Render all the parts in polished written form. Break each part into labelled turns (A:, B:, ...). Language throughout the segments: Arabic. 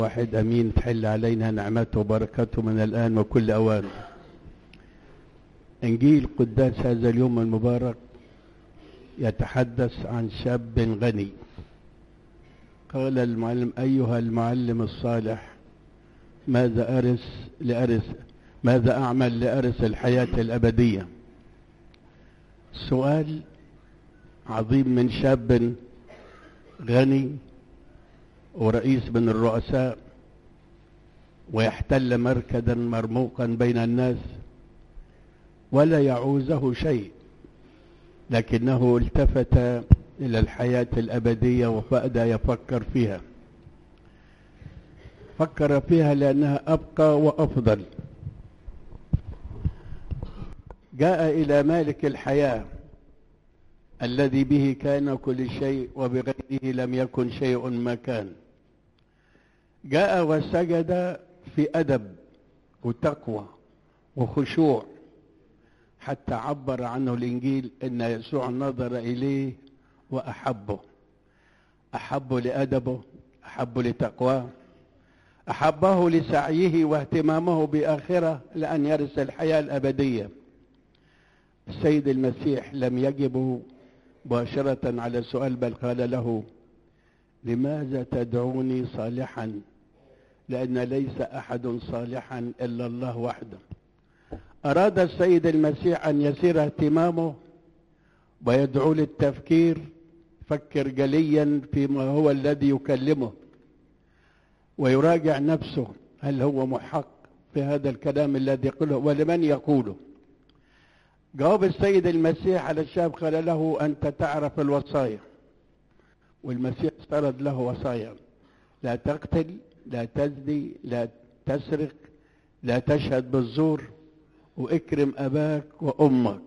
A: واحد أمين تحل علينا نعمته وبركاته من الآن وكل أوان. إنجيل قداس هذا اليوم المبارك يتحدث عن شاب غني. قال المعلم: أيها المعلم الصالح، ماذا أعمل لأرث الحياة الأبدية؟ سؤال عظيم من شاب غني ورئيس من الرؤساء ويحتل مركزا مرموقا بين الناس ولا يعوزه شيء، لكنه التفت إلى الحياة الأبدية وبدأ يفكر فيها. فكر فيها لأنها أبقى وأفضل. جاء إلى مالك الحياة الذي به كان كل شيء وبغيره لم يكن شيء ما كان. جاء وسجد في أدب وتقوى وخشوع، حتى عبر عنه الإنجيل أن يسوع نظر إليه وأحبه. أحبه لأدبه، أحبه لتقواه، أحبه لسعيه واهتمامه بآخرة لأن يرث الحياة الأبدية. السيد المسيح لم يجب مباشرة على سؤال، بل قال له: لماذا تدعوني صالحا؟ لأن ليس أحد صالحا إلا الله وحده. أراد السيد المسيح أن يسير اهتمامه ويدعو للتفكير، فكر جليا فيما هو الذي يكلمه ويراجع نفسه، هل هو محق في هذا الكلام الذي يقوله ولمن يقوله؟ جواب السيد المسيح على الشاب قال له: أنت تعرف الوصايا. والمسيح فرض له وصايا: لا تقتل، لا تزني، لا تسرق، لا تشهد بالزور، واكرم أباك وأمك.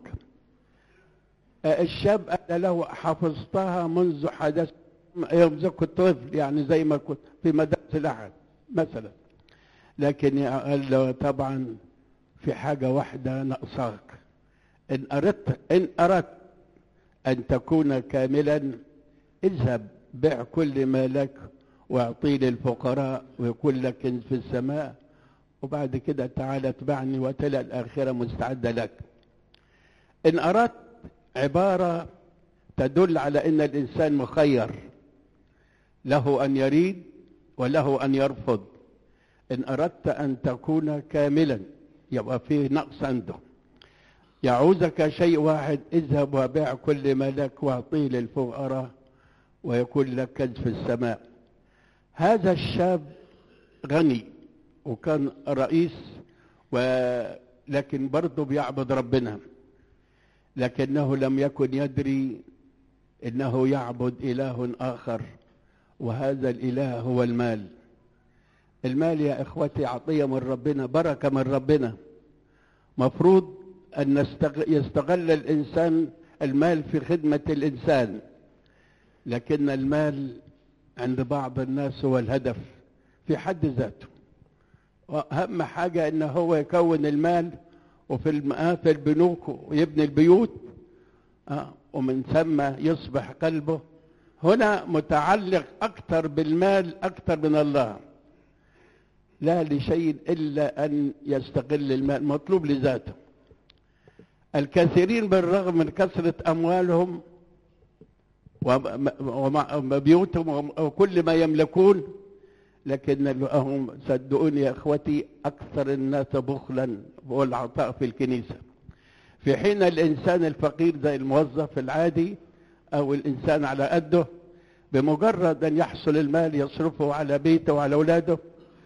A: الشاب قال له: حفظتها منذ حدث يوم كنت طفل، يعني زي ما كنت في مدرسة الأحد مثلا. لكن قال له: طبعا في حاجة واحدة ناقصاك. إن أردت أن تكون كاملا، اذهب بيع كل ما لك واعطيه للفقراء ويكون لك كنز في السماء، وبعد كده تعال اتبعني وتلقى الآخرة مستعدة لك. إن أردت عبارة تدل على أن الإنسان مخير، له أن يريد وله أن يرفض. إن أردت أن تكون كاملا يبقى فيه نقص عنده. يعوزك شيء واحد: اذهب وبيع كل ما لك واعطيه للفقراء ويكون لك كنز في السماء. هذا الشاب غني وكان رئيس لكن برضه بيعبد ربنا، لكنه لم يكن يدري انه يعبد اله اخر، وهذا الاله هو المال. المال يا اخوتي عطية من ربنا، بركة من ربنا. مفروض أن يستغل الإنسان المال في خدمة الإنسان، لكن المال عند بعض الناس هو الهدف في حد ذاته. وأهم حاجة أنه هو يكون المال وفي البنوك ويبني البيوت، ومن ثم يصبح قلبه هنا متعلق أكثر بالمال أكثر من الله، لا لشيء إلا أن يستغل المال مطلوب لذاته. الكثيرين بالرغم من كثرة أموالهم وبيوتهم وكل ما يملكون، لكنهم صدقوني يا إخوتي أكثر الناس بخلا والعطاء في الكنيسة، في حين الإنسان الفقير زي الموظف العادي أو الإنسان على قده بمجرد أن يحصل المال يصرفه على بيته وعلى أولاده.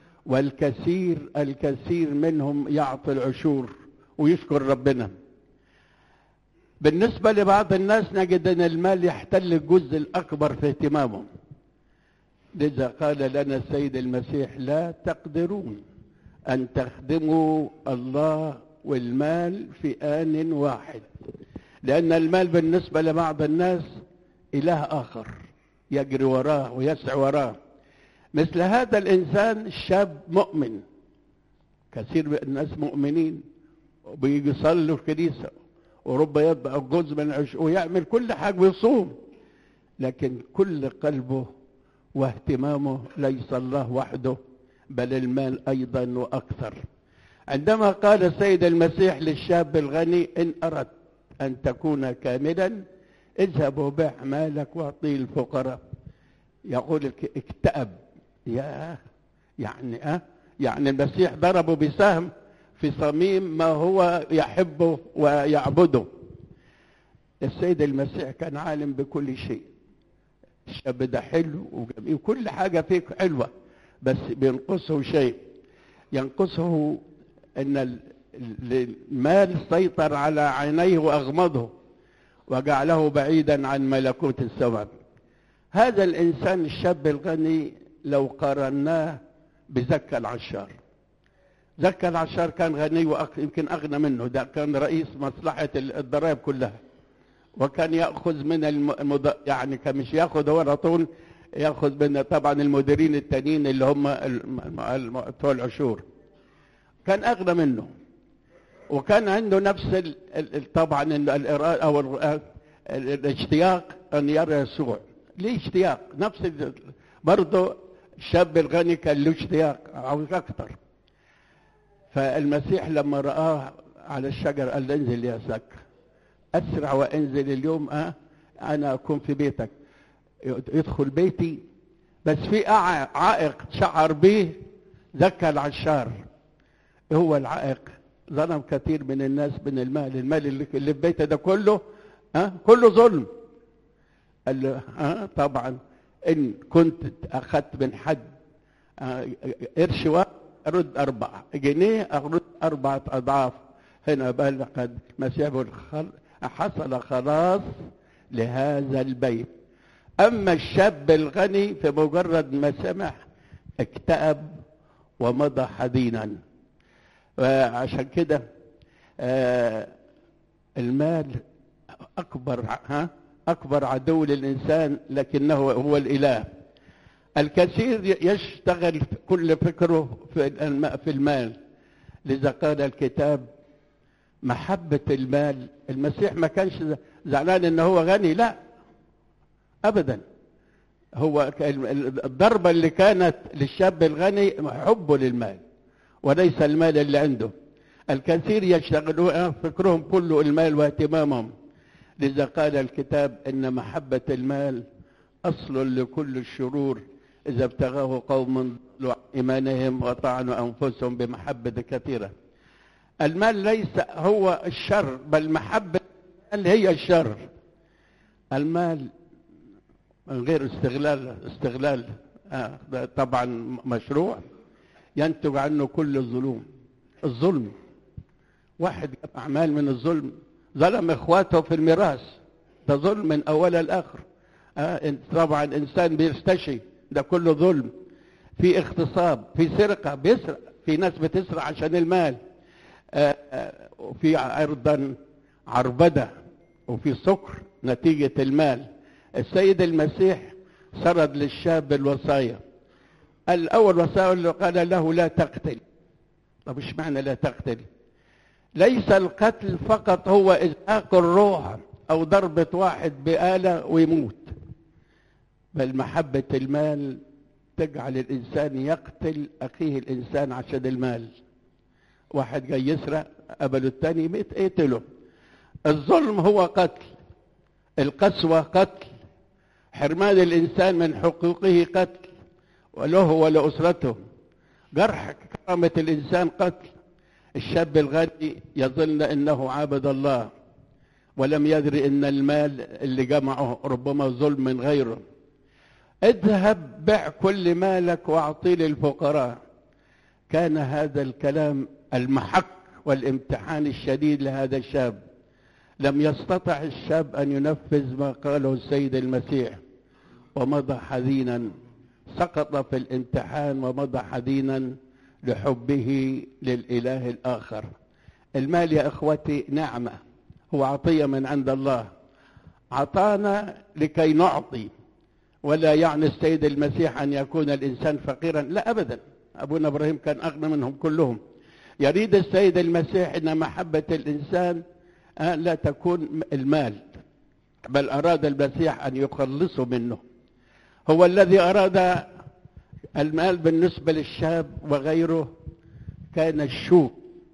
A: والكثير منهم يعطي العشور ويشكر ربنا. بالنسبة لبعض الناس نجد أن المال يحتل الجزء الأكبر في اهتمامهم. لذا قال لنا السيد المسيح: لا تقدرون أن تخدموا الله والمال في آن واحد، لأن المال بالنسبة لبعض الناس إله آخر يجري وراه ويسعى وراه. مثل هذا الإنسان الشاب مؤمن، كثير من الناس مؤمنين وبيجي يصلوا في الكنيسة ورب يطبع جزء من العشور ويعمل كل حاجة ويصوم، لكن كل قلبه واهتمامه ليس الله وحده، بل المال أيضا وأكثر. عندما قال السيد المسيح للشاب الغني: إن أردت أن تكون كاملا اذهب وبيع مالك واعطيه الفقراء، يقول اكتئب. يعني المسيح ضربه بسهم في صميم ما هو يحبه ويعبده. السيد المسيح كان عالم بكل شيء. الشاب ده حلو وجميل وكل حاجة فيه حلوة، بس بينقصه شيء، ينقصه أن المال سيطر على عينيه وأغمضه وجعله بعيدا عن ملكوت السماء. هذا الإنسان الشاب الغني لو قارناه بزكا العشار، زكا العشار كان غني ويمكن أغنى منه، ده كان رئيس مصلحة الضرائب كلها، وكان يأخذ من يعني كان مش يأخذ هو على طول، يأخذ من طبعا المديرين التانيين اللي هم بتوع العشور، كان أغنى منه، وكان عنده نفس طبعا الإرادة أو الاشتياق أن يرى يسوع. ليه اشتياق؟ نفس برضه الشاب الغني كان له اشتياق عاوز أكتر. فالمسيح لما رآه على الشجر قال له: انزل يا زكا، أسرع وانزل اليوم، أنا أكون في بيتك. يدخل بيتي. بس في عائق شعر به زكا العشار. هو العائق ظلم كثير من الناس من المال اللي في بيته ده كله، كله ظلم. قال له: طبعا إن كنت أخذت من حد قرش واحد أرد 4 جنيه، أرد 4 أضعاف. هنا بقى لقد المسيح حصل خلاص لهذا البيت. أما الشاب الغني فمجرد ما سمع اكتئب ومضى حزينا. وعشان كده المال أكبر عدو للإنسان، لكنه هو الإله. الكثير يشتغل كل فكره في المال، لذا قال الكتاب: محبة المال. المسيح ما كانش زعلان إنه هو غني، لا أبدا. هو الضربة اللي كانت للشاب الغني حبه للمال وليس المال اللي عنده. الكثير يشتغلون فكرهم كله المال واهتمامهم، لذا قال الكتاب: إن محبة المال أصل لكل الشرور، إذا ابتغاه قوم ضلوا عن إيمانهم وطعنوا أنفسهم بمحبة كثيرة. المال ليس هو الشر، بل محبة المال هي الشر. المال من غير استغلال طبعا مشروع ينتج عنه كل الظلم. واحد جاب أعمال من الظلم، ظلم إخواته في الميراث، ده ظلم من أولها لآخر. طبعا إنسان بيرتشي، ده كله ظلم. في اغتصاب، في سرقة، بيسرق، في ناس بتسرق عشان المال، وفي أيضا عربدة، وفي سكر نتيجة المال. السيد المسيح سرد للشاب الوصايا. الأول وصايا قال له: لا تقتل. طب ايش معنى لا تقتل؟ ليس القتل فقط هو إزهاق الروح أو ضربة واحد بآلة ويموت، بل محبة المال تجعل الإنسان يقتل أخيه الإنسان عشان المال. واحد جاي يسرق، قبله الثاني ميت اقتله. الظلم هو قتل، القسوة قتل، حرمان الإنسان من حقوقه قتل، وله ولأسرته، جرح كرامة الإنسان قتل. الشاب الغني يظن أنه عابد الله ولم يدري أن المال اللي جمعه ربما ظلم من غيره. اذهب بع كل مالك واعطيه للفقراء. كان هذا الكلام المحك والامتحان الشديد لهذا الشاب. لم يستطع الشاب أن ينفذ ما قاله السيد المسيح، ومضى حزينا، سقط في الامتحان ومضى حزينا لحبه للإله الآخر. المال يا إخوتي نعمة، هو عطية من عند الله، عطانا لكي نعطي. ولا يعني السيد المسيح أن يكون الإنسان فقيرا، لا أبدا. أبونا إبراهيم كان أغنى منهم كلهم. يريد السيد المسيح أن محبة الإنسان لا تكون المال، بل أراد المسيح أن يخلصه منه. هو الذي أراد المال بالنسبة للشاب وغيره كان الشوك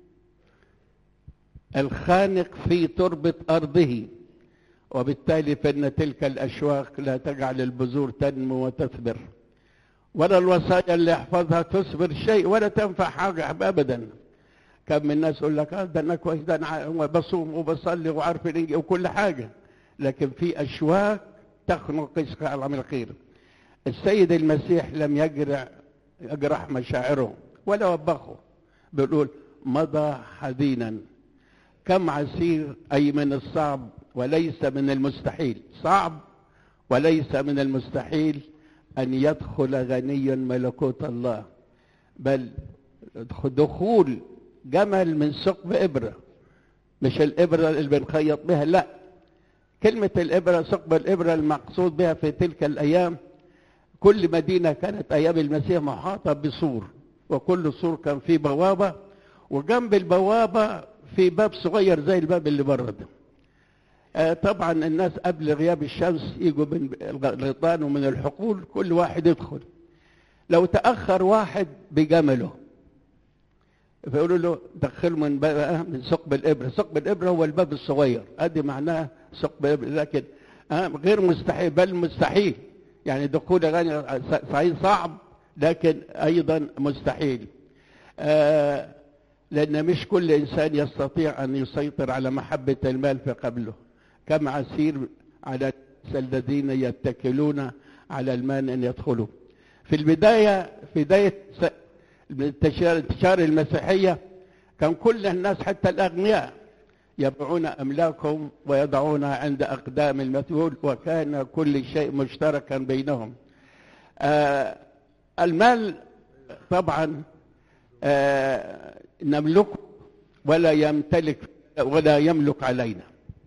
A: الخانق في تربة أرضه، وبالتالي فإن تلك الأشواك لا تجعل البذور تنمو وتثمر، ولا الوصايا اللي يحفظها تثمر شيء ولا تنفع حاجة أبدا. كم من الناس يقول لك ده أنا كويس، ده أنا بصوم وبصلي وعارف الإنجيل وكل حاجة، لكن في أشواك تخنق على من الخير. السيد المسيح لم يجرح مشاعره ولا وبخه، بيقول مضى حزينا. كم عسير أي من الصعب وليس من المستحيل، صعب وليس من المستحيل أن يدخل غني ملكوت الله، بل دخول جمل من ثقب إبرة، مش الإبرة اللي بنخيط بها، لا، كلمة الإبرة ثقب الإبرة المقصود بها في تلك الأيام. كل مدينة كانت أيام المسيح محاطة بسور، وكل سور كان فيه بوابة، وجنب البوابة في باب صغير زي الباب اللي بره ده. طبعا الناس قبل غياب الشمس يجوا من الغيطان ومن الحقول، كل واحد يدخل. لو تأخر واحد بجمله فيقولوا له دخله من ثقب الإبرة. ثقب الإبرة هو الباب الصغير، ادي معناه ثقب الإبرة، لكن غير مستحيل بل مستحيل، يعني دخول غني صحيح صعب لكن أيضا مستحيل. لأن مش كل إنسان يستطيع أن يسيطر على محبة المال في قبله. كم عسير على الذين يتكلون على المال أن يدخلوا. في البداية، في بداية انتشار المسيحية، كان كل الناس حتى الأغنياء يبيعون أملاكهم ويضعونها عند أقدام المسؤول، وكان كل شيء مشتركا بينهم. المال طبعا نملكه ولا يملك علينا.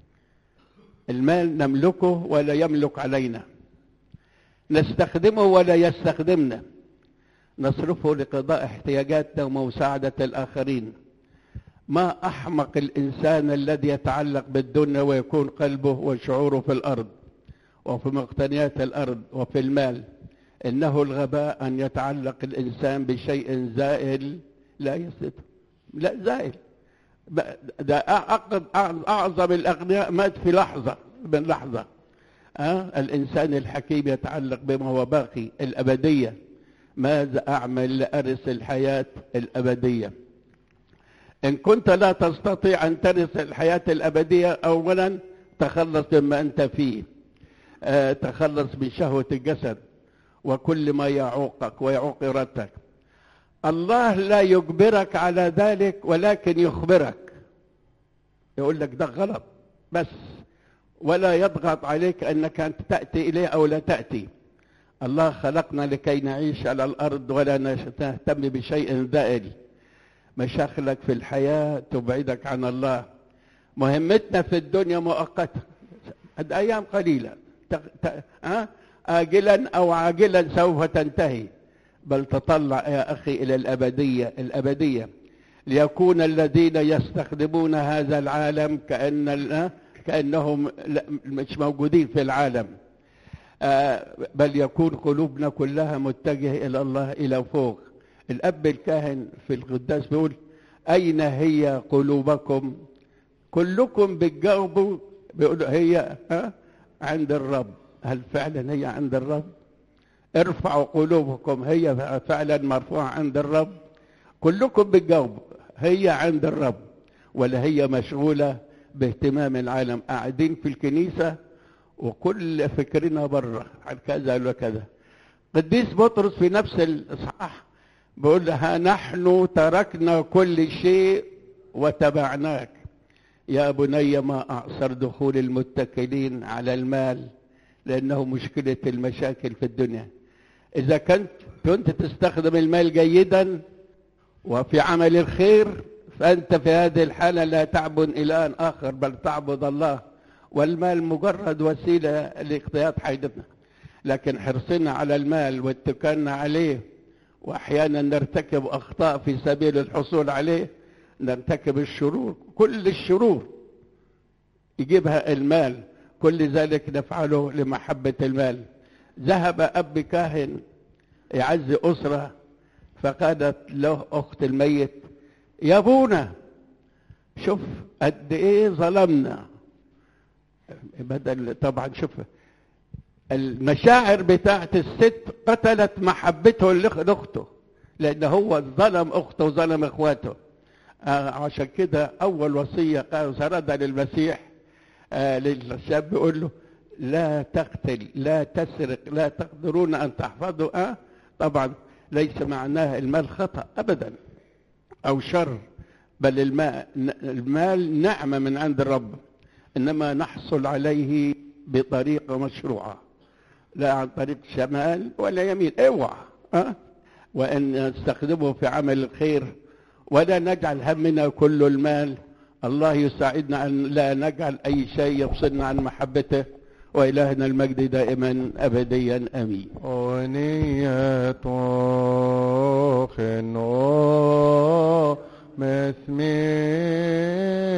A: المال نملكه ولا يملك علينا، نستخدمه ولا يستخدمنا، نصرفه لقضاء احتياجاتنا ومساعدة الآخرين. ما أحمق الإنسان الذي يتعلق بالدنيا ويكون قلبه وشعوره في الأرض وفي مقتنيات الأرض وفي المال. إنه الغباء أن يتعلق الإنسان بشيء زائل لا يستطيع، لا زائل. ده أعظم الأغنياء مات في لحظة من لحظة. الإنسان الحكيم يتعلق بما هو باقي، الأبدية. ماذا أعمل لأرث الحياة الأبدية؟ إن كنت لا تستطيع أن ترث الحياة الأبدية، أولا تخلص مما أنت فيه، تخلص من شهوة الجسد وكل ما يعوقك ويعوق إرادتك. الله لا يجبرك على ذلك ولكن يخبرك، يقول لك ده غلط بس، ولا يضغط عليك أنك أنت تأتي إليه أو لا تأتي. الله خلقنا لكي نعيش على الأرض ولا نهتم بشيء زائل. مشاغلك في الحياة تبعدك عن الله. مهمتنا في الدنيا مؤقتة، أيام قليلة، آجلا أو عاجلا سوف تنتهي، بل تطلع يا أخي إلى الأبدية ليكون الذين يستخدمون هذا العالم كأنهم مش موجودين في العالم، بل يكون قلوبنا كلها متجهة إلى الله إلى فوق. الأب الكاهن في القداس بيقول أين هي قلوبكم؟ كلكم بتجاوبوا بيقول هي عند الرب. هل فعلا هي عند الرب؟ ارفعوا قلوبكم، هي فعلا مرفوعة عند الرب؟ كلكم بتجاوبوا هي عند الرب، ولا هي مشغولة باهتمام العالم؟ قاعدين في الكنيسة وكل فكرنا بره عن كذا وكذا. قديس بطرس في نفس الإصحاح بيقول لها نحن تركنا كل شيء وتبعناك. يا بني ما أعصر دخول المتكلين على المال، لأنه مشكلة المشاكل في الدنيا. إذا كنت تستخدم المال جيدا وفي عمل الخير، فأنت في هذه الحالة لا تعبد إلها آخر بل تعبد الله، والمال مجرد وسيلة لاقتياد حاجتنا. لكن حرصنا على المال واتكالنا عليه، وأحيانا نرتكب أخطاء في سبيل الحصول عليه، نرتكب الشرور، كل الشرور يجيبها المال، كل ذلك نفعله لمحبة المال. ذهب أب كاهن يعزي أسرة، فقالت له أخت الميت: يا أبونا شوف قد إيه ظلمنا. بدل طبعا شوف المشاعر بتاعت الست قتلت محبته لأخته، لأن هو ظلم أخته وظلم إخواته. عشان كده أول وصية قال سردها للمسيح للشاب، يقول له: لا تقتل، لا تسرق، لا تقدرون أن تحفظوا. طبعا ليس معناه المال خطأ أبدا أو شر، بل المال نعمة من عند الرب، إنما نحصل عليه بطريقة مشروعة، لا عن طريق شمال ولا يمين. اوعى وأن نستخدمه في عمل الخير، ولا نجعل همنا كل المال. الله يساعدنا أن لا نجعل أي شيء يفصلنا عن محبته، وإلهنا المجد دائما أبديا آمين.
B: أنية خنو مسمي